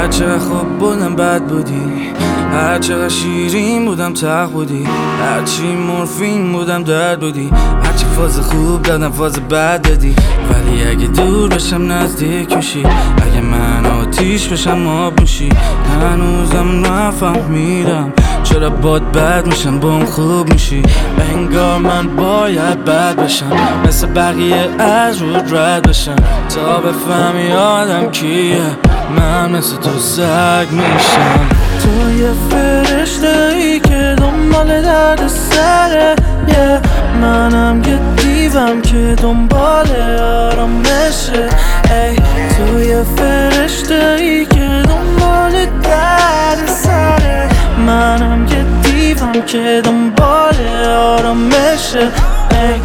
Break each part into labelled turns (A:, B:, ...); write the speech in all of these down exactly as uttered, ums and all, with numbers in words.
A: هرچه خوب بودم بد بودی، هرچه شیرین بودم تق بودی، هرچی مورفین بودم درد بودی، هرچی فاز خوب دادم فاز بد دادی. ولی اگه دور بشم نزدیک میشی، اگه من آتیش بشم آب میشی. هنوزم نفهمیدم چرا باد بد میشم بام خوب میشی. انگار من باید بد بشم مثل بقیه از رود رد بشم تا بفهمی آدم کیه. من مثل تو سگ میشم. تو یه فرشته ای که دنبال درد سره، yeah. منم یه دیوم که دنبال آرامشه. ای تو یه فرشته ای که دنبال درد سره، منم یه دیوم که دنبال آرامشه. ای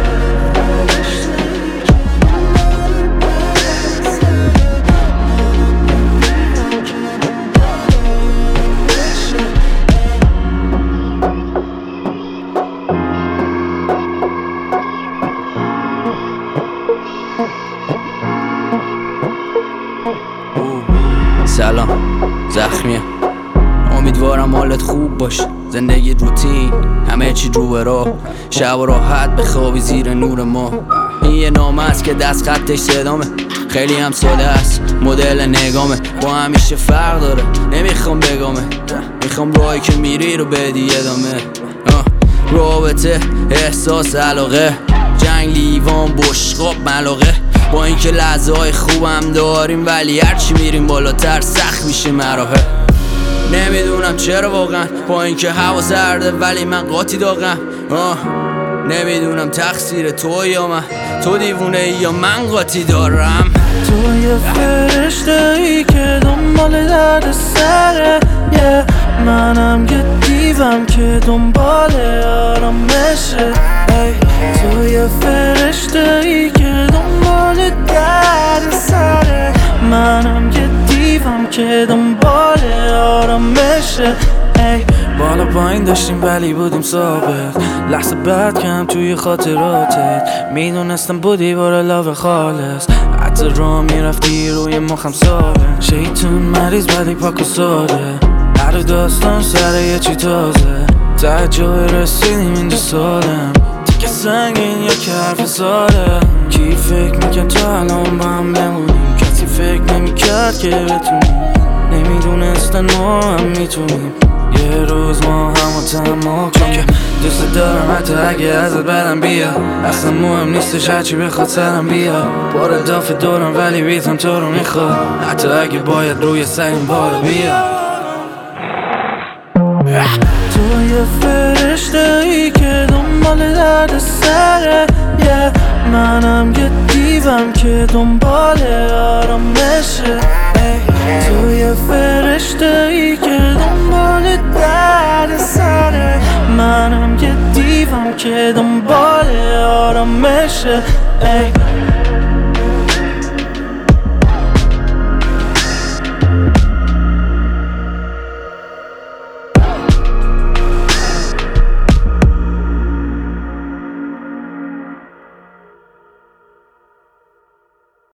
B: سلام، زخمیه. امیدوارم حالت خوب باشه. زندگی روتین، همه چی رو به راه. شب و راحت بخوابی زیر نور ما. این یه نامه است که دست خطش صدامه، خیلی هم ساده است مدل نگامه. با همیشه فرق داره، نمیخوام بگامه، میخوام راهی که میری رو بدی ادامه. رابطه، احساس، علاقه، جنگ، لیوان، بشقاب، ملاقه. با اینکه لحظه های خوبم داریم ولی هرچی میریم بالاتر سخت میشه مراحل. نمیدونم چرا واقعا، با اینکه هوا سرده ولی من قاطی داغم. آه نمیدونم تقصیر تو یا من، تو دیوونه ای یا من قاطی دارم.
A: تو یه فرشته ای که دنبال درد سره، yeah. منم یه دیوم که دنبال آرامشه. ای تو یه فرشته ای که دنبال درد سره، منم یه دیوم که دنبال آرامشه. ای بالا پایین داشتیم ولی بودیم ثابت، لحظه بعد کم توی خاطراتت. میدونستم بودی بار لاو خالص، حتی راه میرفتی روی مخم ساده. شیطون مریض ولی پاک و ساده، هر داستان سر یه چی تازه. ته جای رسیدیم اینجا سالم، تیکه سنگین یا که حرف ساده. کی فکر میکرد تا الان با هم بمونیم، کسی فکر نمیکرد که بتونیم. نمیدونستن ما هم میتونیم یه روز ما همو تمام. چون که دوست دارم حتی اگه ازت بدم بیا، اصلا مهم نیستش هرچی بخواد سرم بیا. بار داف دورم ولی بیتم تو رو میخواد، حتی اگه باید روی سعیم بالا بیا. تو یه فرشته ای که دنبال درد سره، yeah. منم یه دیوم که دنبال آرامشه. ای تو یه فرشته ای که دنبال درد سره، منم یه دیوم که دنبال آرامشه. ای